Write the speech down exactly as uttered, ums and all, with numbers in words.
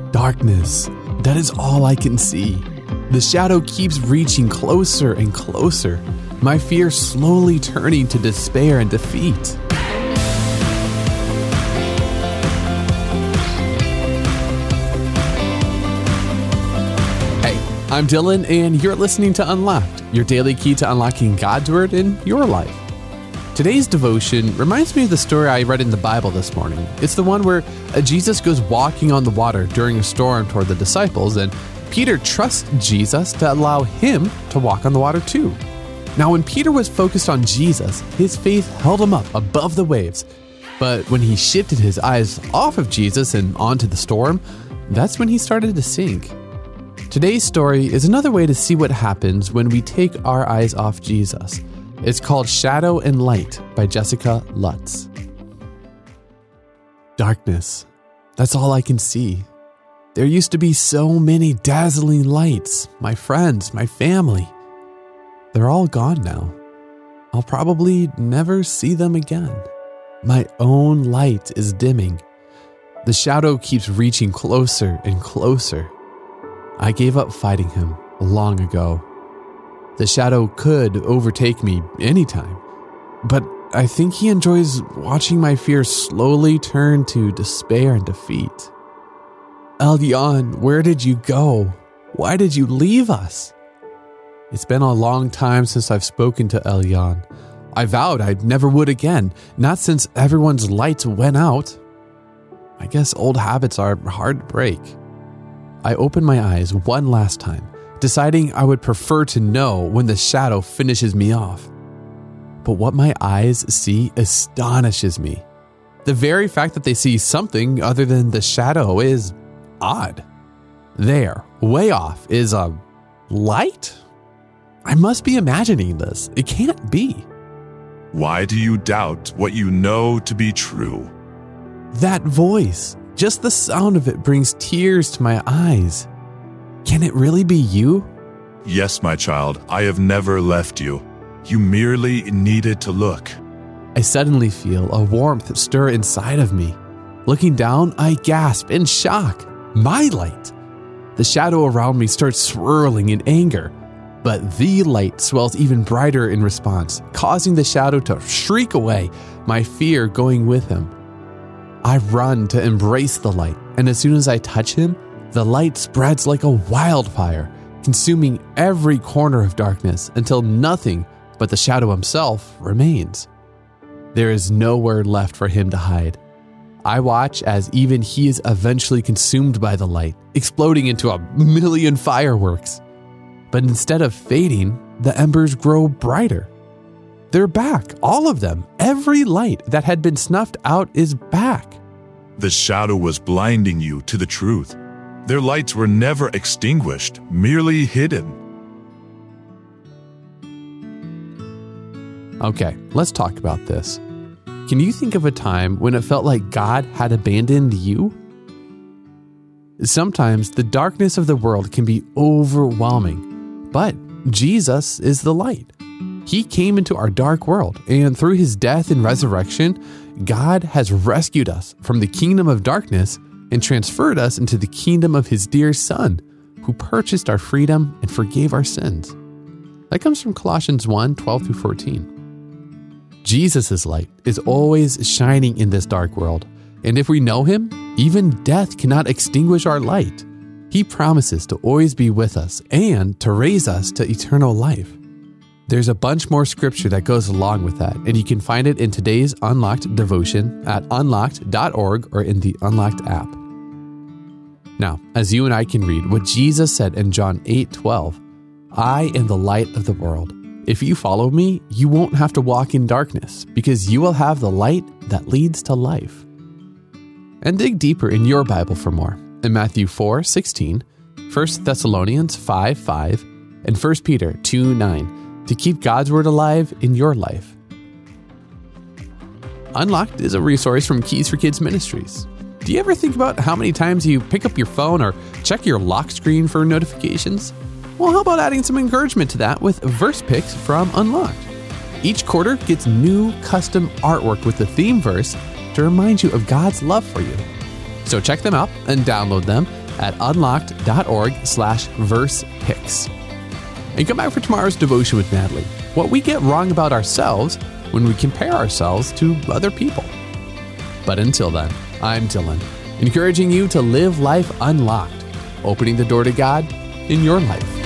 Darkness. That is all I can see. The shadow keeps reaching closer and closer, my fear slowly turning to despair and defeat. I'm Dylan, and you're listening to Unlocked, your daily key to unlocking God's Word in your life. Today's devotion reminds me of the story I read in the Bible this morning. It's the one where Jesus goes walking on the water during a storm toward the disciples, and Peter trusts Jesus to allow him to walk on the water too. Now, when Peter was focused on Jesus, his faith held him up above the waves. But when he shifted his eyes off of Jesus and onto the storm, that's when he started to sink. Today's story is another way to see what happens when we take our eyes off Jesus. It's called Shadow and Light by Jessica Lutz. Darkness. That's all I can see. There used to be so many dazzling lights, my friends, my family. They're all gone now. I'll probably never see them again. My own light is dimming. The shadow keeps reaching closer and closer. I gave up fighting him long ago. The shadow could overtake me anytime, but I think he enjoys watching my fear slowly turn to despair and defeat. Elyon, where did you go? Why did you leave us? It's been a long time since I've spoken to Elyon. I vowed I never would again, not since everyone's lights went out. I guess old habits are hard to break. I opened my eyes one last time, deciding I would prefer to know when the shadow finishes me off. But what my eyes see astonishes me. The very fact that they see something other than the shadow is odd. There, way off, is a light? I must be imagining this. It can't be. Why do you doubt what you know to be true? That voice. Just the sound of it brings tears to my eyes. Can it really be you? Yes, my child, I have never left you. You merely needed to look. I suddenly feel a warmth stir inside of me. Looking down, I gasp in shock. My light! The shadow around me starts swirling in anger, but the light swells even brighter in response, causing the shadow to shriek away, my fear going with him. I run to embrace the light, and as soon as I touch him, the light spreads like a wildfire, consuming every corner of darkness until nothing but the shadow himself remains. There is nowhere left for him to hide. I watch as even he is eventually consumed by the light, exploding into a million fireworks. But instead of fading, the embers grow brighter. They're back, all of them. Every light that had been snuffed out is back. The shadow was blinding you to the truth. Their lights were never extinguished, merely hidden. Okay, let's talk about this. Can you think of a time when it felt like God had abandoned you? Sometimes the darkness of the world can be overwhelming, but Jesus is the light. He came into our dark world, and through his death and resurrection, God has rescued us from the kingdom of darkness and transferred us into the kingdom of his dear Son, who purchased our freedom and forgave our sins. That comes from Colossians one, twelve through fourteen. Jesus' light is always shining in this dark world, and if we know him, even death cannot extinguish our light. He promises to always be with us and to raise us to eternal life. There's a bunch more scripture that goes along with that, and you can find it in today's Unlocked devotion at unlocked dot org or in the Unlocked app. Now, as you and I can read what Jesus said in John eight twelve, I am the light of the world. If you follow me, you won't have to walk in darkness because you will have the light that leads to life. And dig deeper in your Bible for more in Matthew four sixteen, First Thessalonians five five, and First Peter two nine. To keep God's Word alive in your life. Unlocked is a resource from Keys for Kids Ministries. Do you ever think about how many times you pick up your phone or check your lock screen for notifications? Well, how about adding some encouragement to that with verse picks from Unlocked? Each quarter gets new custom artwork with the theme verse to remind you of God's love for you. So check them out and download them at unlocked.org slash verse picks. And come back for tomorrow's devotion with Natalie. What we get wrong about ourselves when we compare ourselves to other people. But until then, I'm Dylan, encouraging you to live life unlocked, opening the door to God in your life.